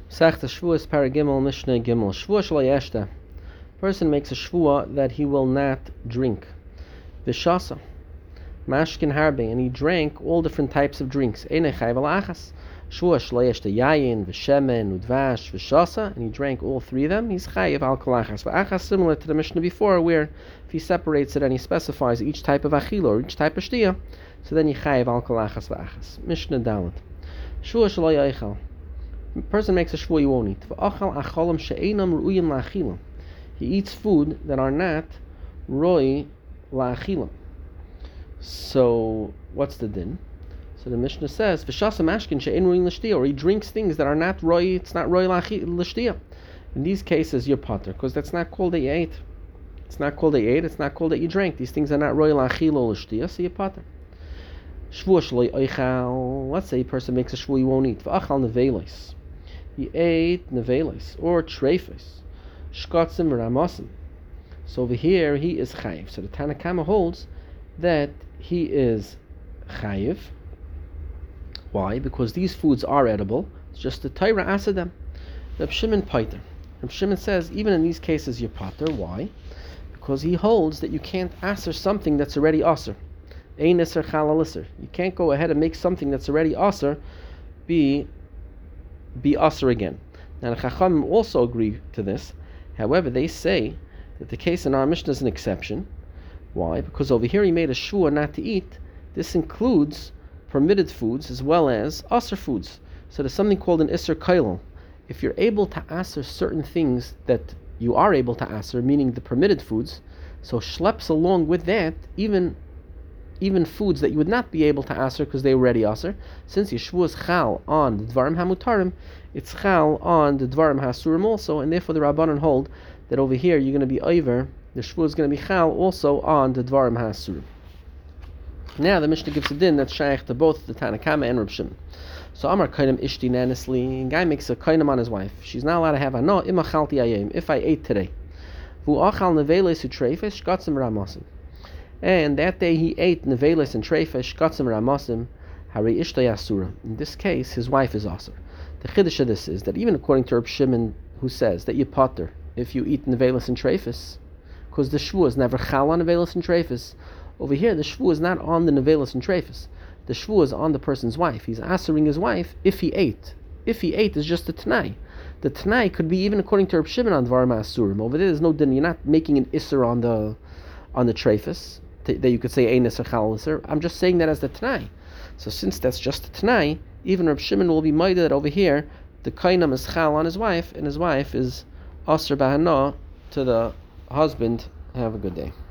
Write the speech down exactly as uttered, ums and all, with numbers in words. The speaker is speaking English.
Sechta Shvuas Paragimel Mishnah Gimel. Shvua shelo yeshta. Person makes a shvua that he will not drink. V'shasa mashkin harbe, and he drank all different types of drinks. Einei chayv al achas. Shvua shelo yeshta yayin v'shemen udvash v'shasa, and he drank all three of them. He's chayv al kol achas. V'achas, similar to the Mishnah before, where if he separates it and he specifies each type of achila or each type of shtia, so then he chayv al kol achas v'achas. Mishnah Dalet. Shvua shelo yaichal. Person makes a shvua, you won't eat. He eats food that are not roi la'achila. So what's the din? So the Mishnah says, "V'shasa mashkin she'ein ruin l'shtia," or he drinks things that are not roi. It's not roi l'shtia. In these cases, you're potter, because that's not called that you ate. It's not called that you ate. It's not called that you drank. These things are not roi la'achila or l'shtia, so you're potter. Shvua shloi oichal. Let's say a person makes a shvua, you won't eat. V'achal nevelos. He ate nevelos or treifos, shkotzim ramosim. So over here he is chayiv. So the Tanna Kama holds that he is chayiv. Why? Because these foods are edible. It's just the Torah asked them. Reb Shimon pater. Reb Shimon says even in these cases you're pater. Why? Because he holds that you can't aser something that's already aser. Ein iser chalal iser. You can't go ahead and make something that's already aser be be aser again. Now the Chachamim also agree to this. However, they say that the case in our Mishnah is an exception. Why? Because over here he made a shvua not to eat. This includes permitted foods as well as aser foods. So there's something called an iser kailal. If you're able to aser certain things that you are able to aser, meaning the permitted foods, so schleps along with that even even foods that you would not be able to aser because they were already aser. Since Yeshua is chal on the dvarim hamutarim, it's chal on the dvarim hasurim also, and therefore the Rabbanan hold that over here you're going to be over, the Shvua is going to be chal also on the dvarim hasurim. Now the Mishnah gives a din that's shaykh to both the Tanna Kama and Reb Shimon. So Amar kainam ishti nanisli, a guy makes a kainam on his wife. She's not allowed to have ano imachalti ayim, if I ate today. Vu achal neveles utreifes shkatzim ramosim. And that day he ate neveles and treifes, shkatzim ramosim, hari ishtay asura. In this case, his wife is aser. The chiddush of this is that even according to Reb Shimon, who says that you potter if you eat neveles and treifes, because the shvua is never chal on neveles and treifes. Over here, the shvua is not on the neveles and treifes. The shvua is on the person's wife. He's asering his wife if he ate. If he ate is just a t'nai. The t'nai could be even according to Reb Shimon on dvarim asurim. Over there, there's no din. You're not making an isser on the on the treifes that you could say ein iser chal iser. I'm just saying that as the t'nai. So since that's just a t'nai, even Reb Shimon will be made that over here the kainam is chal on his wife, and his wife is aser b'hana to the husband. Have a good day.